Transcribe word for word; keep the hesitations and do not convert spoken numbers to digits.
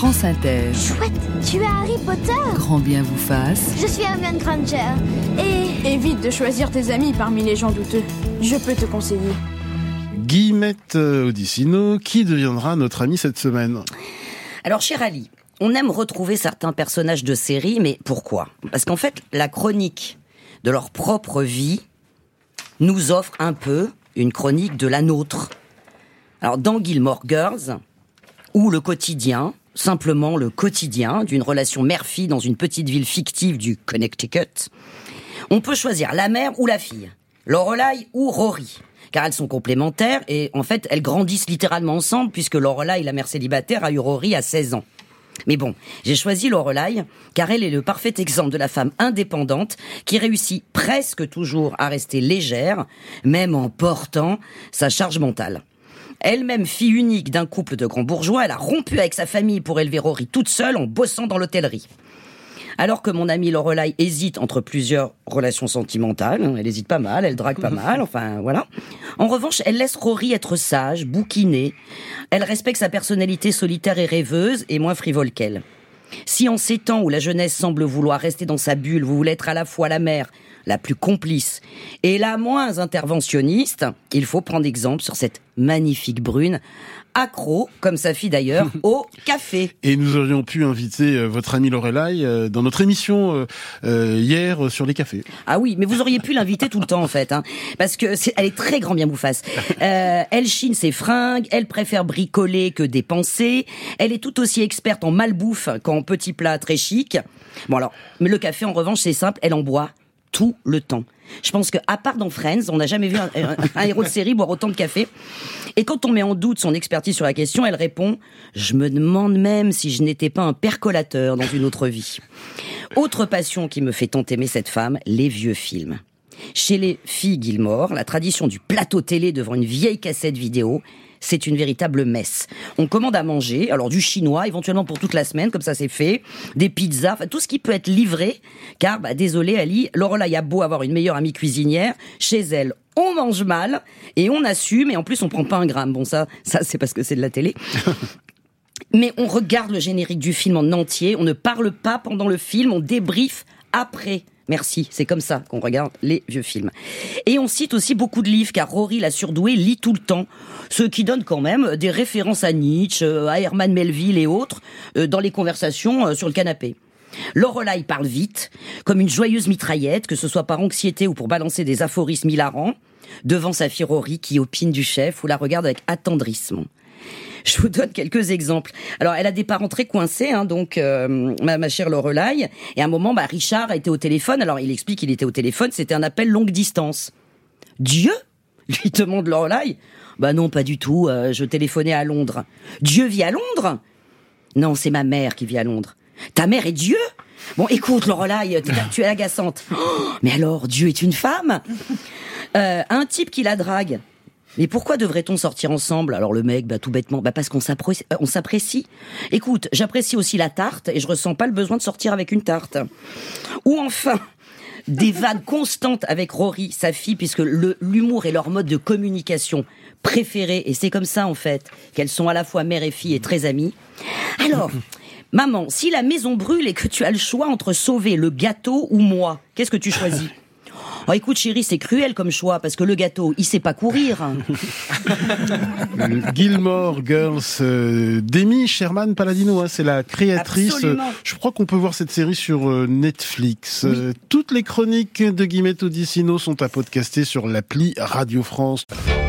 France Inter. Chouette, tu es Harry Potter? Grand bien vous fasse. Je suis Hermione Granger. Et... Évite de choisir tes amis parmi les gens douteux. Je peux te conseiller. Guillemette Odissino, qui deviendra notre ami cette semaine? Alors, cher Ali, on aime retrouver certains personnages de série, mais pourquoi? Parce qu'en fait, la chronique de leur propre vie nous offre un peu une chronique de la nôtre. Alors, dans Gilmore Girls, ou le quotidien, simplement le quotidien d'une relation mère-fille dans une petite ville fictive du Connecticut, on peut choisir la mère ou la fille, Lorelai ou Rory, car elles sont complémentaires et en fait elles grandissent littéralement ensemble puisque Lorelai, la mère célibataire, a eu Rory à seize ans. Mais bon, j'ai choisi Lorelai car elle est le parfait exemple de la femme indépendante qui réussit presque toujours à rester légère, même en portant sa charge mentale. Elle-même fille unique d'un couple de grands bourgeois, elle a rompu avec sa famille pour élever Rory toute seule en bossant dans l'hôtellerie. Alors que mon amie Lorelai hésite entre plusieurs relations sentimentales, elle hésite pas mal, elle drague pas mal, enfin voilà. En revanche, elle laisse Rory être sage, bouquinée. Elle respecte sa personnalité solitaire et rêveuse et moins frivole qu'elle. Si en ces temps où la jeunesse semble vouloir rester dans sa bulle, vous voulez être à la fois la mère, la plus complice et la moins interventionniste, il faut prendre exemple sur cette magnifique brune, accro, comme sa fille d'ailleurs, au café. Et nous aurions pu inviter euh, votre amie Lorelai euh, dans notre émission euh, euh, hier euh, sur les cafés. Ah oui, mais vous auriez pu l'inviter tout le temps en fait, hein, parce que c'est, elle est très grand bien bouffasse. Euh, elle chine ses fringues, elle préfère bricoler que dépenser, elle est tout aussi experte en malbouffe qu'en petits plats très chics. Bon alors, mais le café en revanche c'est simple, elle en boit tout le temps. Je pense que, à part dans Friends, on n'a jamais vu un, un, un héros de série boire autant de café. Et quand on met en doute son expertise sur la question, elle répond « Je me demande même si je n'étais pas un percolateur dans une autre vie. » Autre passion qui me fait tant aimer cette femme, les vieux films. Chez les filles Gilmore, la tradition du plateau télé devant une vieille cassette vidéo, c'est une véritable messe. On commande à manger, alors du chinois, éventuellement pour toute la semaine, comme ça c'est fait, des pizzas, enfin tout ce qui peut être livré, car, bah, désolé Ali, Lorelai a beau avoir une meilleure amie cuisinière, chez elle, on mange mal, et on assume, et en plus on prend pas un gramme. Bon ça, ça c'est parce que c'est de la télé. Mais on regarde le générique du film en entier, on ne parle pas pendant le film, on débriefe après. Merci, c'est comme ça qu'on regarde les vieux films. Et on cite aussi beaucoup de livres, car Rory, la surdouée, lit tout le temps. Ce qui donne quand même des références à Nietzsche, à Herman Melville et autres, dans les conversations sur le canapé. Lorelai parle vite, comme une joyeuse mitraillette, que ce soit par anxiété ou pour balancer des aphorismes hilarants, devant sa fille Rory qui opine du chef ou la regarde avec attendrissement. Je vous donne quelques exemples. Alors, elle a des parents très coincés, hein, donc euh, ma, ma chère Lorelai. Et à un moment, bah, Richard a été au téléphone. Alors, il explique qu'il était au téléphone. C'était un appel longue distance. Dieu ? Lui demande Lorelai. Bah non, pas du tout. Euh, je téléphonais à Londres. Dieu vit à Londres ? Non, c'est ma mère qui vit à Londres. Ta mère est Dieu ? Bon, écoute, Lorelai, tu es agaçante. Oh, mais alors, Dieu est une femme ? euh, Un type qui la drague. Mais pourquoi devrait-on sortir ensemble? Alors le mec, bah tout bêtement, bah parce qu'on s'apprécie. On s'apprécie. Écoute, j'apprécie aussi la tarte et je ressens pas le besoin de sortir avec une tarte. Ou enfin, des vannes constantes avec Rory, sa fille, puisque le, l'humour est leur mode de communication préféré et c'est comme ça en fait qu'elles sont à la fois mère et fille et très amies. Alors, maman, si la maison brûle et que tu as le choix entre sauver le gâteau ou moi, qu'est-ce que tu choisis? Oh, écoute chérie, c'est cruel comme choix, parce que le gâteau, il sait pas courir. Gilmore Girls, euh, d'Amy Sherman Palladino, hein, c'est la créatrice. Absolument. Je crois qu'on peut voir cette série sur euh, Netflix. Oui. Euh, toutes les chroniques de Guillemette Odissino sont à podcaster sur l'appli Radio France.